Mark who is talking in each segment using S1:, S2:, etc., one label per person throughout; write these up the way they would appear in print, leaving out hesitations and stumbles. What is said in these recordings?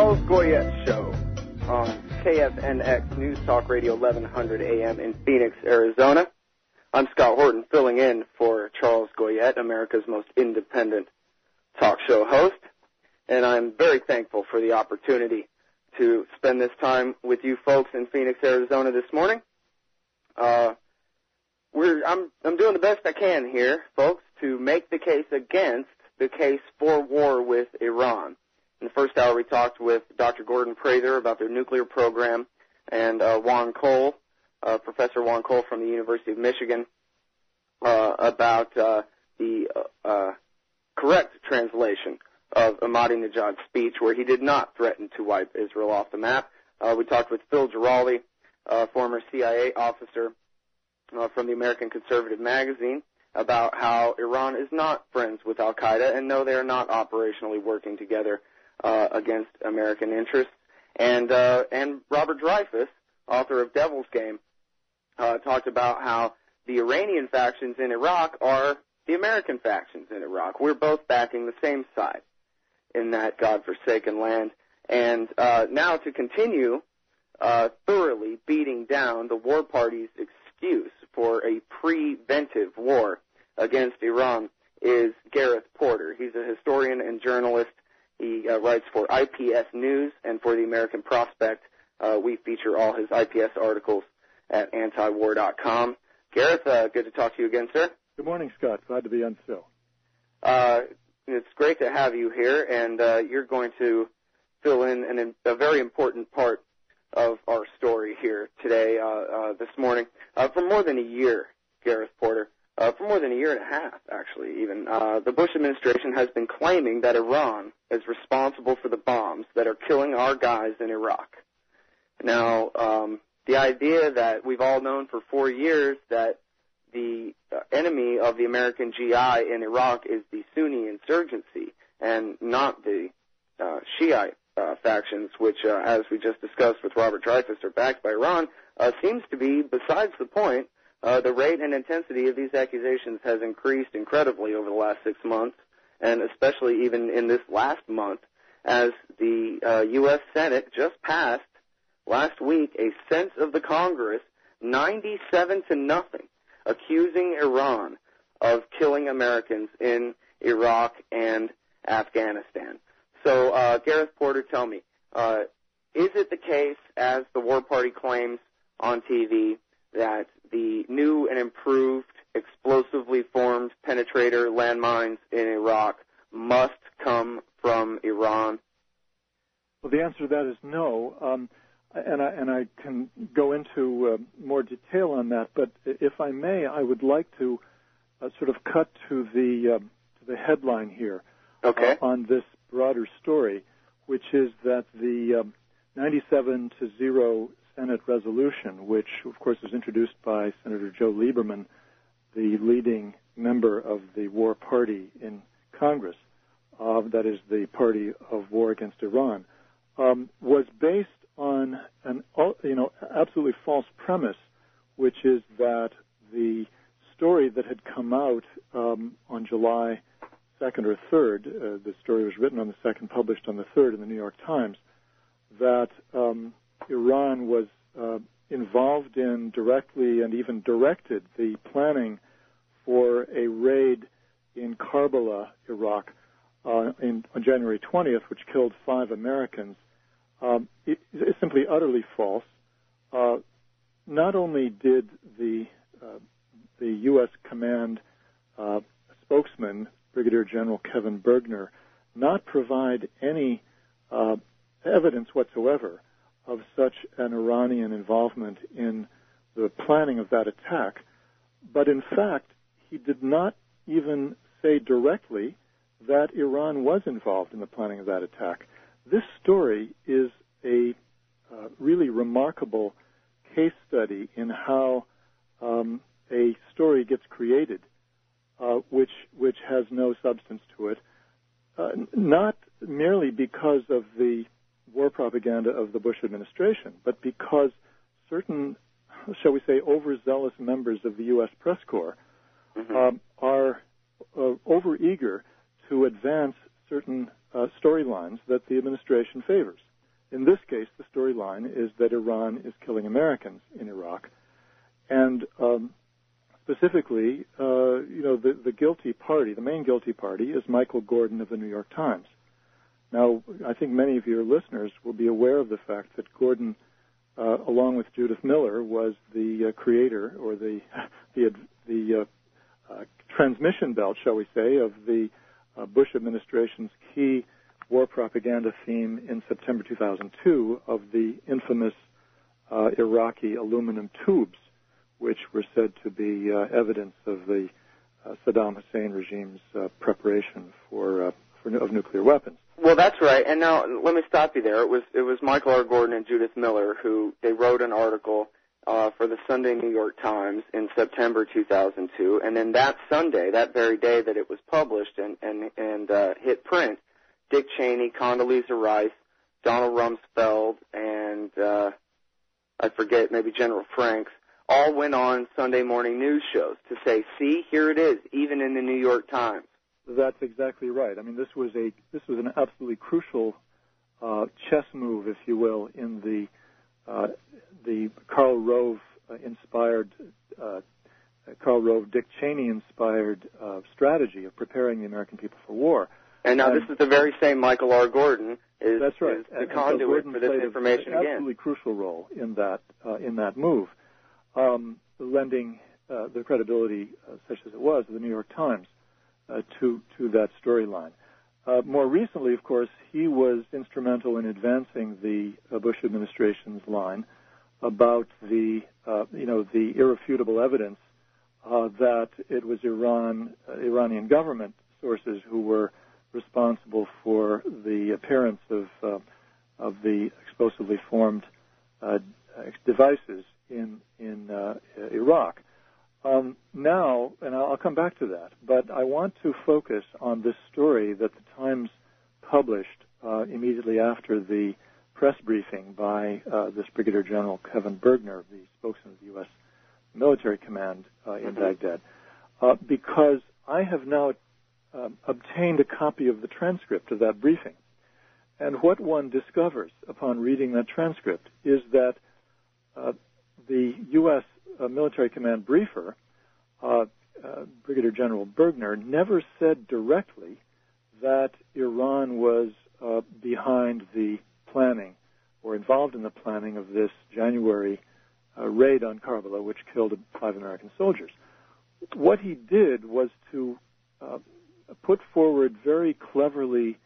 S1: Charles Goyette Show on KFNX News Talk Radio 1100 AM in Phoenix, Arizona. I'm Scott Horton, filling in for Charles Goyette, America's most independent talk show host, and I'm very thankful for the opportunity to spend this time with you folks in Phoenix, Arizona this morning. I'm doing the best I can here, folks, to make the case against the case for war with Iran. In the first hour, we talked with Dr. Gordon Prather about their nuclear program, and Juan Cole, Professor Juan Cole from the University of Michigan, about the correct translation of Ahmadinejad's speech, where he did not threaten to wipe Israel off the map. We talked with Phil Giraldi, former CIA officer from the American Conservative magazine, about how Iran is not friends with al-Qaeda, and no, they are not operationally working together against American interests. And Robert Dreyfus, author of Devil's Game, talked about how the Iranian factions in Iraq are the American factions in Iraq. We're both backing the same side in that godforsaken land. And now to continue thoroughly beating down the war party's excuse for a preventive war against Iran is Gareth Porter. He's a historian and journalist. He writes for IPS News and for the American Prospect. We feature all his IPS articles at antiwar.com. Gareth, good to talk to you again, sir.
S2: Good morning, Scott. Glad to be on the show.
S1: It's great to have you here, and you're going to fill in a very important part of our story here today, this morning. For more than a year, Gareth Porter, for more than a year and a half, actually, even, the Bush administration has been claiming that Iran is responsible for the bombs that are killing our guys in Iraq. Now, the idea that we've all known for 4 years that the enemy of the American GI in Iraq is the Sunni insurgency and not the Shiite factions, which, as we just discussed with Robert Dreyfus, are backed by Iran, seems to be besides the point. The rate and intensity of these accusations has increased incredibly over the last 6 months, and especially even in this last month, as the U.S. Senate just passed last week a sense of the Congress, 97-0, accusing Iran of killing Americans in Iraq and Afghanistan. So, Gareth Porter, tell me, is it the case, as the war party claims on TV, that the new and improved explosively formed penetrator landmines in Iraq must come from Iran?
S2: Well, the answer to that is no, and I can go into more detail on that. But if I may, I would like to sort of cut to the headline here.
S1: Okay.
S2: On this broader story, which is that the 97-0 Senate resolution, which, of course, was introduced by Senator Joe Lieberman, the leading member of the war party in Congress, that is the party of war against Iran, was based on an absolutely false premise, which is that the story that had come out on July 2nd or 3rd, the story was written on the 2nd, published on the 3rd in the New York Times, that Iran was involved in directly and even directed the planning for a raid in Karbala, Iraq, on January 20th, which killed 5 Americans. It is simply utterly false. Not only did the U.S. command spokesman, Brigadier General Kevin Bergner, not provide any evidence whatsoever of such an Iranian involvement in the planning of that attack, but in fact, he did not even say directly that Iran was involved in the planning of that attack. This story is a really remarkable case study in how a story gets created, which has no substance to it, not merely because of the war propaganda of the Bush administration, but because certain, shall we say, overzealous members of the U.S. press corps are overeager to advance certain storylines that the administration favors. in this case, the storyline is that Iran is killing Americans in Iraq. And specifically, the guilty party, the main guilty party, is Michael Gordon of the New York Times. Now, I think many of your listeners will be aware of the fact that Gordon, along with Judith Miller, was the creator or the transmission belt, shall we say, of the Bush administration's key war propaganda theme in September 2002 of the infamous Iraqi aluminum tubes, which were said to be evidence of the Saddam Hussein regime's preparation of nuclear weapons.
S1: Well, that's right. And now let me stop you there. It was Michael R. Gordon and Judith Miller who they wrote an article for the Sunday New York Times in September 2002, and then that Sunday, that very day that it was published and hit print, Dick Cheney, Condoleezza Rice, Donald Rumsfeld, and I forget, maybe General Franks, all went on Sunday morning news shows to say, see, here it is, even in the New York Times.
S2: That's exactly right. I mean, this was an absolutely crucial chess move, if you will, in the Karl Rove inspired, Karl Rove, Dick Cheney inspired strategy of preparing the American people for war.
S1: And now this is the very same Michael R. Gordon is,
S2: that's right.
S1: is the conduit for this information
S2: an
S1: again.
S2: Absolutely crucial role in that move, lending the credibility, such as it was, of the New York Times to that storyline. More recently, of course, he was instrumental in advancing the Bush administration's line about the irrefutable evidence that it was Iranian government sources who were responsible for the appearance of the explosively formed devices in Iraq. Now, and I'll come back to that, but I want to focus on this story that the Times published immediately after the press briefing by this Brigadier General Kevin Bergner, the spokesman of the U.S. Military Command in Baghdad, because I have now obtained a copy of the transcript of that briefing. And what one discovers upon reading that transcript is that the U.S. Military Command briefer, Brigadier General Bergner, never said directly that Iran was behind the planning or involved in the planning of this January raid on Karbala, which killed 5 American soldiers. What he did was to put forward very cleverly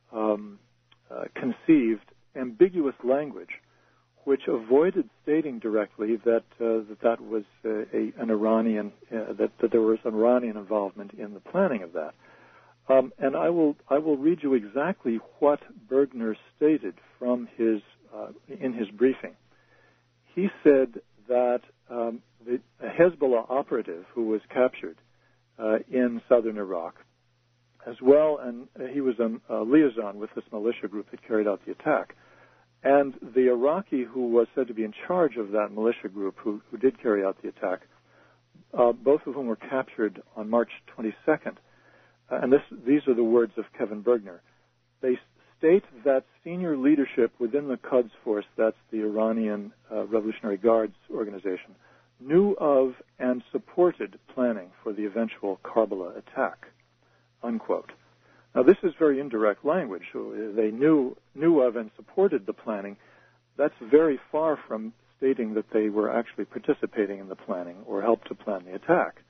S2: conceived, ambiguous language, which avoided stating directly that that was an Iranian that there was Iranian involvement in the planning of that. And I will read you exactly what Bergner stated from in his briefing. He said that the Hezbollah operative who was captured in southern Iraq, as well, and he was a liaison with this militia group that carried out the attack. And the Iraqi who was said to be in charge of that militia group who did carry out the attack, both of whom were captured on March 22nd. And these are the words of Kevin Bergner. They state that senior leadership within the Quds Force, that's the Iranian Revolutionary Guards organization, knew of and supported planning for the eventual Karbala attack, unquote. Now, this is very indirect language. They knew of and supported the planning. That's very far from stating that they were actually participating in the planning or helped to plan the attack.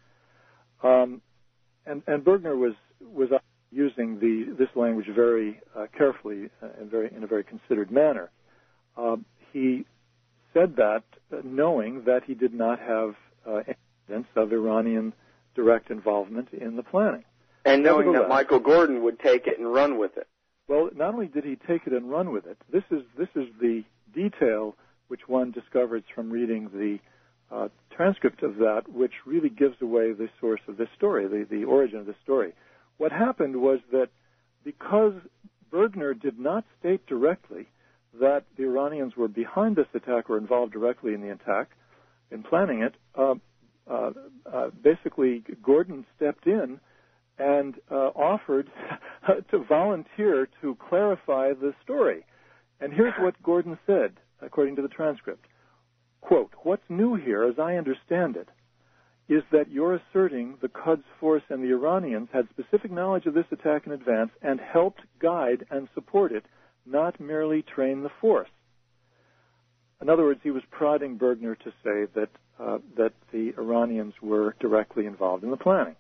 S2: And Bergner was using this language very carefully and in a very considered manner. He said that knowing that he did not have evidence of Iranian direct involvement in the planning.
S1: And knowing that Michael Gordon would take it and run with it.
S2: Well, not only did he take it and run with it, this is the detail which one discovers from reading the transcript of that, which really gives away the source of this story, the origin of this story. What happened was that because Bergner did not state directly that the Iranians were behind this attack or involved directly in the attack, in planning it, basically Gordon stepped in and offered to volunteer to clarify the story. And here's what Gordon said, according to the transcript. Quote, "What's new here, as I understand it, is that you're asserting the Quds Force and the Iranians had specific knowledge of this attack in advance and helped guide and support it, not merely train the force." In other words, he was prodding Bergner to say that the Iranians were directly involved in the planning.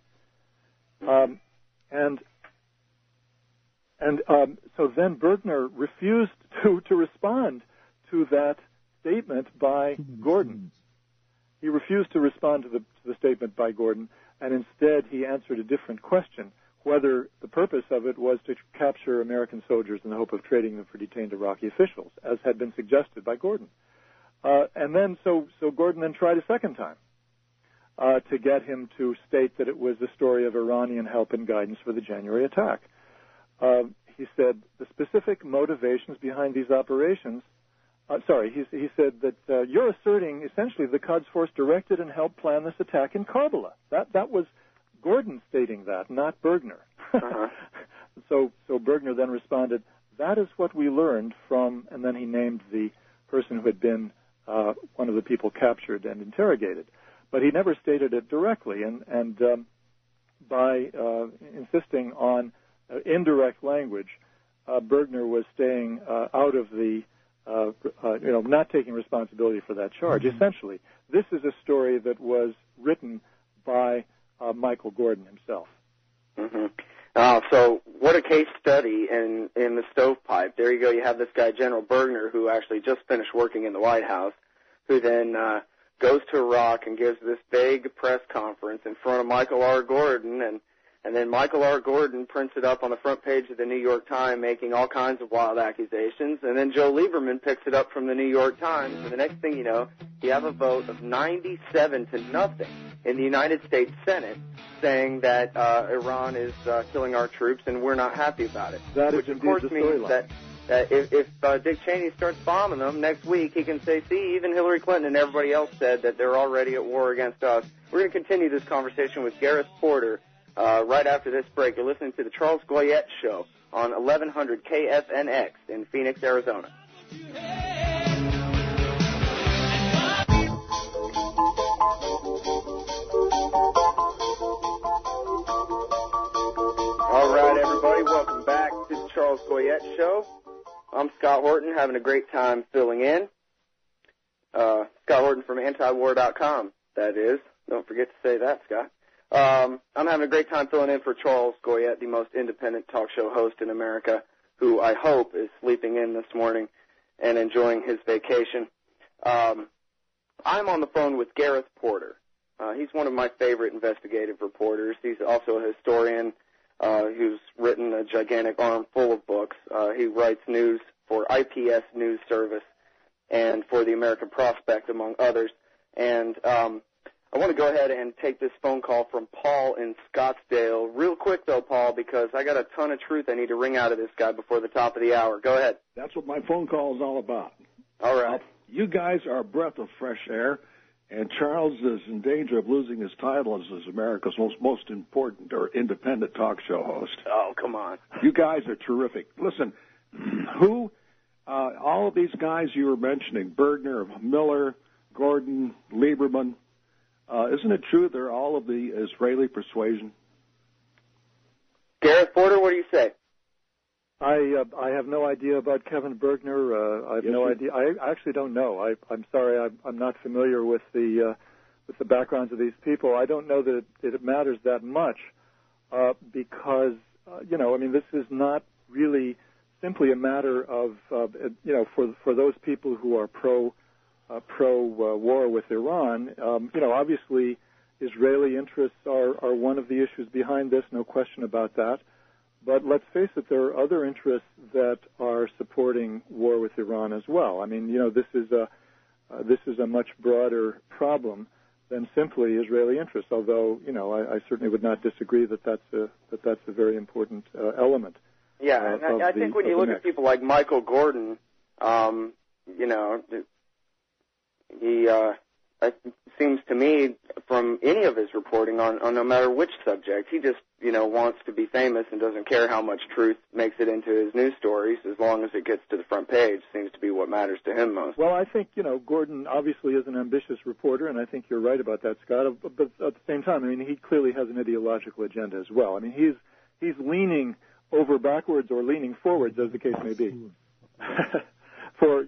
S2: So then Bergner refused to respond to that statement by Gordon. He refused to respond to the statement by Gordon, and instead he answered a different question, whether the purpose of it was to capture American soldiers in the hope of trading them for detained Iraqi officials, as had been suggested by Gordon. So Gordon then tried a second time to get him to state that it was the story of Iranian help and guidance for the January attack. He said the specific motivations behind these operations. He said that you're asserting essentially the Quds Force directed and helped plan this attack in Karbala. That was Gordon stating that, not Bergner. Uh-huh. So Bergner then responded, "That is what we learned from," and then he named the person who had been one of the people captured and interrogated. But he never stated it directly, and by insisting on indirect language, Bergner was staying out of the, not taking responsibility for that charge. Mm-hmm. Essentially, this is a story that was written by Michael Gordon himself.
S1: Mm-hmm. So what a case study in the stovepipe. There you go. You have this guy, General Bergner, who actually just finished working in the White House, who then goes to Iraq and gives this big press conference in front of Michael R. Gordon, and then Michael R. Gordon prints it up on the front page of the New York Times, making all kinds of wild accusations, and then Joe Lieberman picks it up from the New York Times, and the next thing you know, you have a vote of 97-0 in the United States Senate saying that Iran is killing our troops and we're not happy about it.
S2: That
S1: which,
S2: is
S1: of course, means that if Dick Cheney starts bombing them next week, he can say, see, even Hillary Clinton and everybody else said that they're already at war against us. We're going to continue this conversation with Gareth Porter right after this break. You're listening to the Charles Goyette Show on 1100 KFNX in Phoenix, Arizona. All right, everybody, welcome back to the Charles Goyette Show. I'm Scott Horton, having a great time filling in. Scott Horton from antiwar.com, that is. Don't forget to say that, Scott. I'm having a great time filling in for Charles Goyette, the most independent talk show host in America, who I hope is sleeping in this morning and enjoying his vacation. I'm on the phone with Gareth Porter. He's one of my favorite investigative reporters. He's also a historian who's written a gigantic arm full of books. He writes news for IPS News Service and for the American Prospect, among others. And I want to go ahead and take this phone call from Paul in Scottsdale. Real quick, though, Paul, because I got a ton of truth I need to wring out of this guy before the top of the hour. Go ahead.
S3: That's what my phone call is all about.
S1: All right.
S3: You guys are a breath of fresh air, and Charles is in danger of losing his title as America's most important or independent talk show host.
S1: Oh, come on.
S3: You guys are terrific. Listen, all of these guys you were mentioning, Bergner, Miller, Gordon, Lieberman, isn't it true they're all of the Israeli persuasion?
S1: Gareth Porter, what do you say?
S2: I have no idea about Kevin Bergner. I have no idea. I actually don't know. I'm sorry. I'm not familiar with the backgrounds of these people. I don't know that it matters that much because this is not really simply a matter of for those people who are pro war with Iran. Obviously, Israeli interests are one of the issues behind this. No question about that. But let's face it, there are other interests that are supporting war with Iran as well. I mean, this is a much broader problem than simply Israeli interests. Although, I certainly would not disagree that that's a very important element.
S1: Yeah, and I think when you look at people like Michael Gordon, he it seems to me, from any of his reporting on no matter which subject, he just, wants to be famous and doesn't care how much truth makes it into his news stories, as long as it gets to the front page. Seems to be what matters to him most.
S2: Well, I think, Gordon obviously is an ambitious reporter, and I think you're right about that, Scott. But at the same time, I mean, he clearly has an ideological agenda as well. I mean, he's leaning over backwards or leaning forwards, as the case may be, for,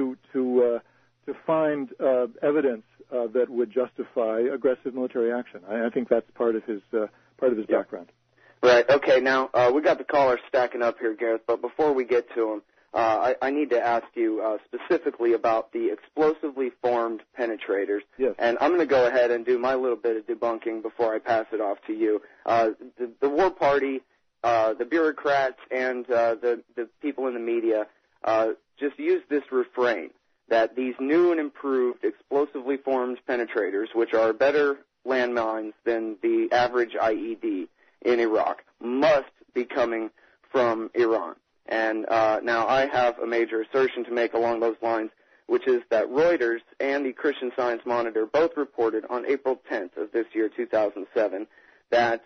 S2: to find evidence that would justify aggressive military action. I think that's part of his background.
S1: Right. Okay. Now we got the callers stacking up here, Gareth. But before we get to them, I need to ask you specifically about the explosively formed penetrators.
S2: Yes.
S1: And I'm going to go ahead and do my little bit of debunking before I pass it off to you. The War Party, the bureaucrats, and the people in the media just use this refrain that these new and improved explosively formed penetrators, which are better landmines than the average IED in Iraq, must be coming from Iran. And now I have a major assertion to make along those lines, which is that Reuters and the Christian Science Monitor both reported on April 10th of this year, 2007, that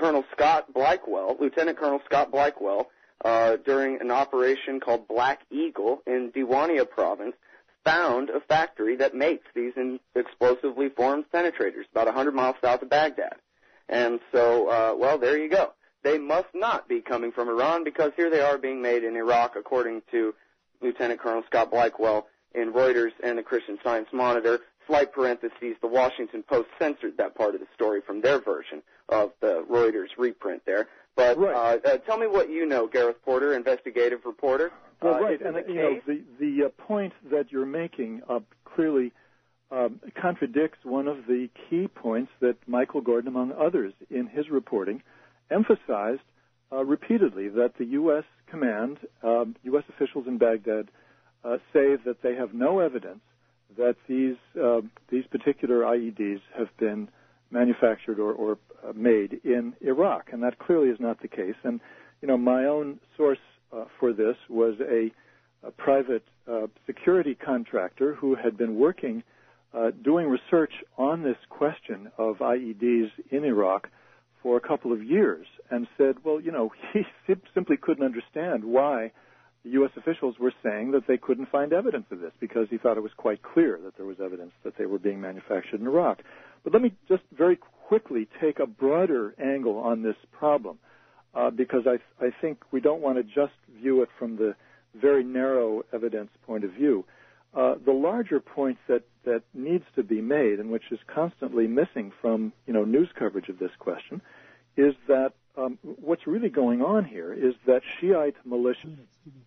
S1: Lieutenant Colonel Scott Blackwell, during an operation called Black Eagle in Diwania province, found a factory that makes these explosively formed penetrators about 100 miles south of Baghdad. And so, there you go. They must not be coming from Iran, because here they are being made in Iraq, according to Lieutenant Colonel Scott Blackwell in Reuters and the Christian Science Monitor. Slight parentheses, the Washington Post censored that part of the story from their version of the Reuters reprint there. But
S2: right.
S1: Tell me what you know, Gareth Porter, investigative reporter.
S2: Well, right, and the point that you're making clearly contradicts one of the key points that Michael Gordon, among others, in his reporting, emphasized repeatedly, that the U.S. command, U.S. officials in Baghdad, say that they have no evidence that these particular IEDs have been manufactured or made in Iraq, and that clearly is not the case. And my own source for this was a private security contractor who had been working, doing research on this question of IEDs in Iraq for a couple of years, and said, well, he simply couldn't understand why the U.S. officials were saying that they couldn't find evidence of this, because he thought it was quite clear that there was evidence that they were being manufactured in Iraq. But let me just very quickly take a broader angle on this problem, because I think we don't want to just view it from the very narrow evidence point of view. The larger point that needs to be made, and which is constantly missing from news coverage of this question, is that what's really going on here is that Shiite militias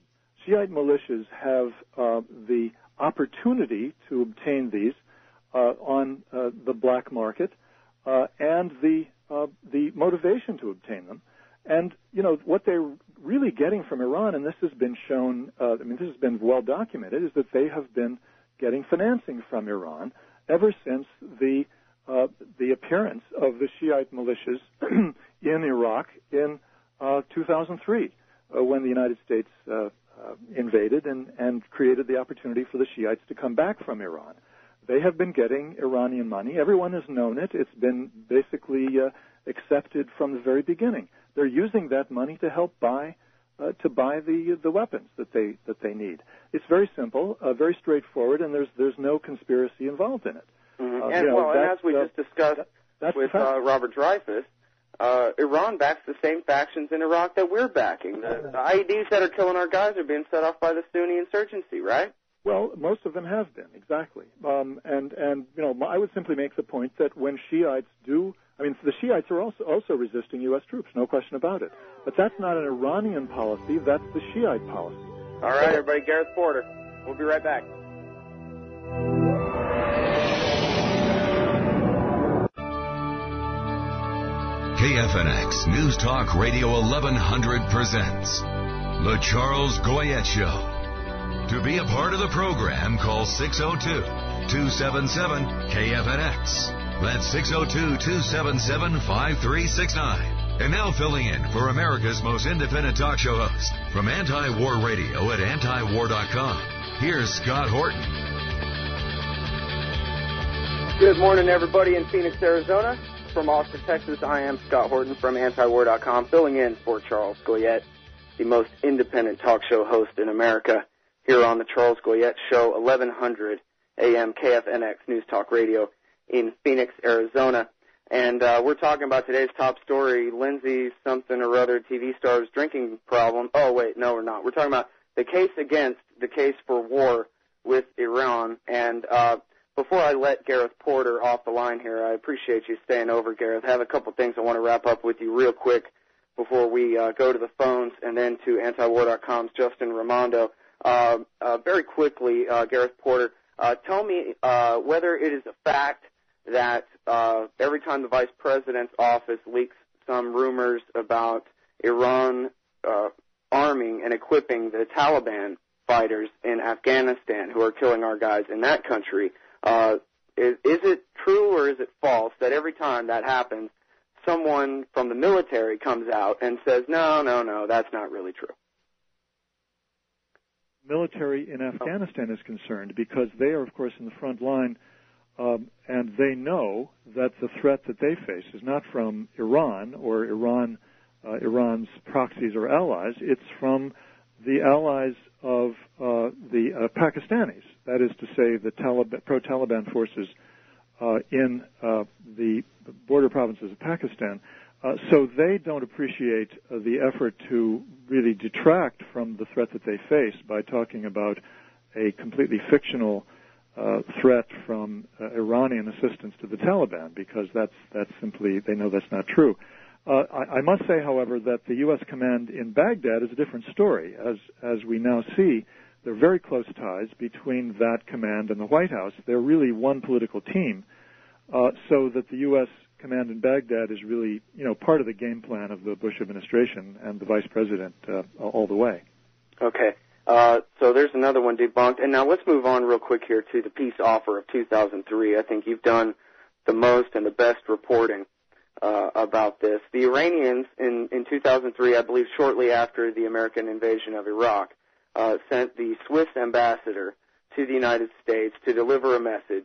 S2: have the opportunity to obtain these on the black market, and the motivation to obtain them. And, what they're really getting from Iran, and this has been shown, this has been well documented, is that they have been getting financing from Iran ever since the appearance of the Shiite militias in Iraq in 2003, when the United States invaded and created the opportunity for the Shiites to come back from Iran. They have been getting Iranian money. Everyone has known it. It's been basically accepted from the very beginning. They're using that money to help buy the weapons that they need. It's very simple, very straightforward, and there's no conspiracy involved in it.
S1: Mm-hmm. And as we just discussed with Robert Dreyfus, Iran backs the same factions in Iraq that we're backing. The IEDs that are killing our guys are being set off by the Sunni insurgency, right?
S2: Well, most of them have been, exactly. I would simply make the point that when Shiites do, the Shiites are also resisting U.S. troops, no question about it. But that's not an Iranian policy, that's the Shiite policy.
S1: All right, everybody, Gareth Porter. We'll be right back.
S4: KFNX News Talk Radio 1100 presents The Charles Goyette Show. To be a part of the program, call 602-277-KFNX. That's 602-277-5369. And now filling in for America's most independent talk show host from Anti-War Radio at antiwar.com, here's Scott Horton.
S1: Good morning, everybody in Phoenix, Arizona. From Austin, Texas, I am Scott Horton from antiwar.com, filling in for Charles Goyette, the most independent talk show host in America, here on the Charles Goyette Show, 1100 AM KFNX News Talk Radio in Phoenix, Arizona. And we're talking about today's top story, Lindsay something or other TV star's drinking problem. Oh, wait, no, we're not. We're talking about the case against the case for war with Iran. And before I let Gareth Porter off the line here, I appreciate you staying over, Gareth. I have a couple things I want to wrap up with you real quick before we go to the phones and then to antiwar.com's Justin Raimondo. Very quickly, Gareth Porter, tell me whether it is a fact that every time the vice president's office leaks some rumors about Iran arming and equipping the Taliban fighters in Afghanistan who are killing our guys in that country, is it true or is it false that every time that happens, someone from the military comes out and says, no, that's not really true?
S2: Military in Afghanistan is concerned because they are, of course, in the front line, and they know that the threat that they face is not from Iran or Iran's proxies or allies. It's from the allies of the Pakistanis. That is to say, the pro-Taliban forces in the border provinces of Pakistan. So they don't appreciate the effort to really detract from the threat that they face by talking about a completely fictional threat from Iranian assistance to the Taliban, because that's simply, they know that's not true. I must say, however, that the U.S. command in Baghdad is a different story. As we now see, there are very close ties between that command and the White House. They're really one political team, so that the U.S. command in Baghdad is really, part of the game plan of the Bush administration and the vice president all the way. Okay.
S1: So there's another one debunked. And now let's move on real quick here to the peace offer of 2003. I think you've done the most and the best reporting about this. The Iranians in 2003, I believe shortly after the American invasion of Iraq, sent the Swiss ambassador to the United States to deliver a message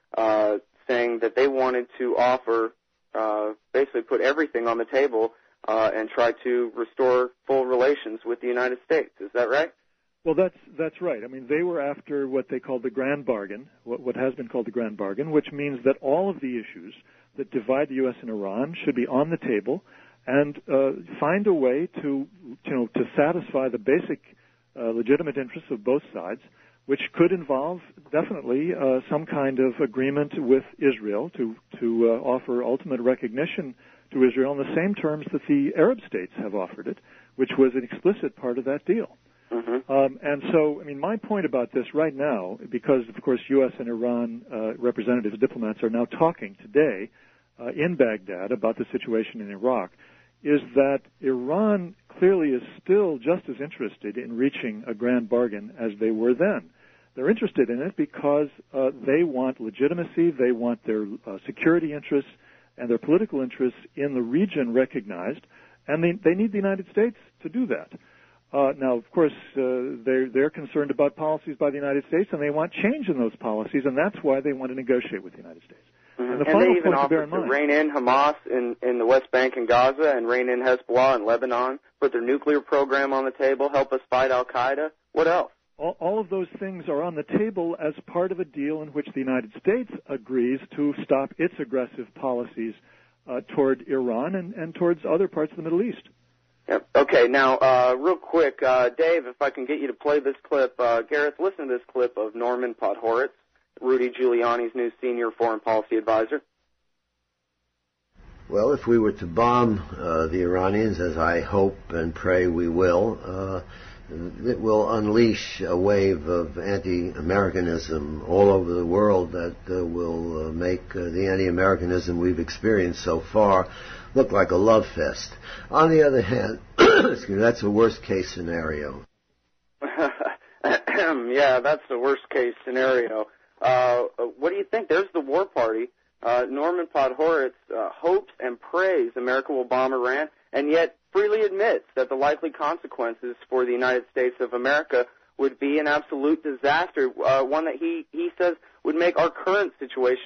S1: saying that they wanted to offer, basically put everything on the table and try to restore full relations with the United States. Is that right?
S2: Well, that's right. I mean, they were after what they called the Grand Bargain, what has been called the Grand Bargain, which means that all of the issues that divide the U.S. and Iran should be on the table, and find a way to satisfy the basic legitimate interests of both sides, which could involve definitely some kind of agreement with Israel to offer ultimate recognition to Israel on the same terms that the Arab states have offered it, which was an explicit part of that deal. Mm-hmm. And so, I mean, my point about this right now, because, of course, U.S. and Iran representatives, diplomats, are now talking today in Baghdad about the situation in Iraq, is that Iran clearly is still just as interested in reaching a grand bargain as they were then. They're interested in it because they want legitimacy, they want their security interests and their political interests in the region recognized, and they need the United States to do that. Now, of course, they're concerned about policies by the United States, and they want change in those policies, and that's why they want to negotiate with the United States.
S1: Mm-hmm. And they even offered to rein in Hamas in the West Bank and Gaza, and rein in Hezbollah in Lebanon, put their nuclear program on the table, help us fight al-Qaeda. What else?
S2: All of those things are on the table as part of a deal in which the United States agrees to stop its aggressive policies toward Iran and towards other parts of the Middle East.
S1: Yep. Okay, now, real quick, Dave, if I can get you to play this clip. Gareth, listen to this clip of Norman Podhoretz, Rudy Giuliani's new senior foreign policy advisor.
S5: Well, if we were to bomb the Iranians, as I hope and pray we will, it will unleash a wave of anti-Americanism all over the world that will make the anti-Americanism we've experienced so far look like a love fest. On the other hand, that's a worst-case scenario.
S1: Yeah, that's the worst-case scenario. What do you think? There's the war party. Norman Podhoretz hopes and prays America will bomb Iran, and yet freely admits that the likely consequences for the United States of America would be an absolute disaster, one that he says would make our current situation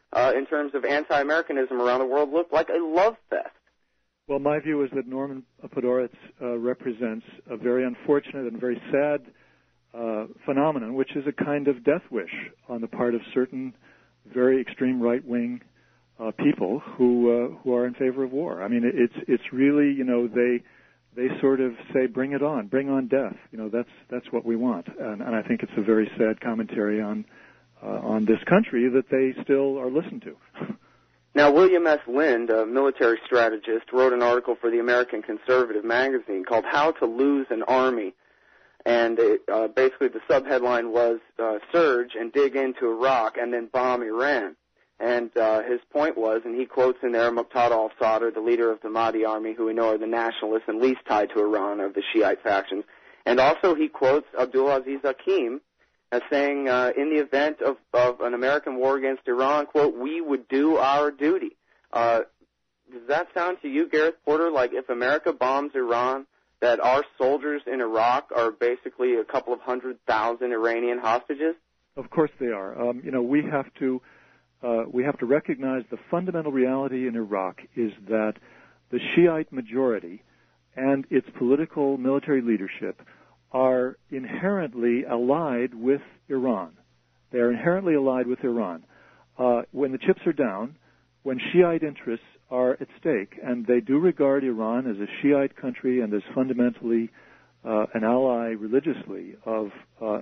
S1: in terms of anti-Americanism around the world, look like a love fest.
S2: Well, my view is that Norman Podhoretz represents a very unfortunate and very sad phenomenon, which is a kind of death wish on the part of certain very extreme right-wing people who are in favor of war. I mean, it's really, they sort of say, bring it on, bring on death. That's what we want, and I think it's a very sad commentary on this country that they still are listened to.
S1: Now, William S. Lind, a military strategist, wrote an article for the American Conservative magazine called How to Lose an Army. And basically the subheadline was surge and dig into Iraq and then bomb Iran. And his point was, and he quotes in there Muqtada al-Sadr, the leader of the Mahdi army, who we know are the nationalists and least tied to Iran of the Shiite factions. And also he quotes Abdulaziz Hakim as saying, in the event of an American war against Iran, quote, we would do our duty. Does that sound to you, Gareth Porter, like if America bombs Iran, that our soldiers in Iraq are basically a couple of 100,000 Iranian hostages?
S2: Of course they are. We have to recognize the fundamental reality in Iraq is that the Shiite majority and its political military leadership are inherently allied with Iran. They are inherently allied with Iran. When the chips are down, when Shiite interests are at stake, and they do regard Iran as a Shiite country and as fundamentally an ally religiously of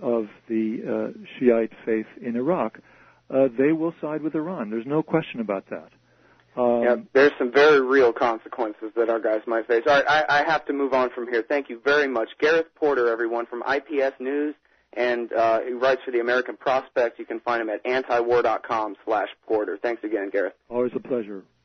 S2: the Shiite faith in Iraq, they will side with Iran. There's no question about that.
S1: There's some very real consequences that our guys might face. All right, I have to move on from here. Thank you very much. Gareth Porter, everyone, from IPS News, and he writes for the American Prospect. You can find him at antiwar.com/Porter. Thanks again, Gareth.
S2: Always a pleasure.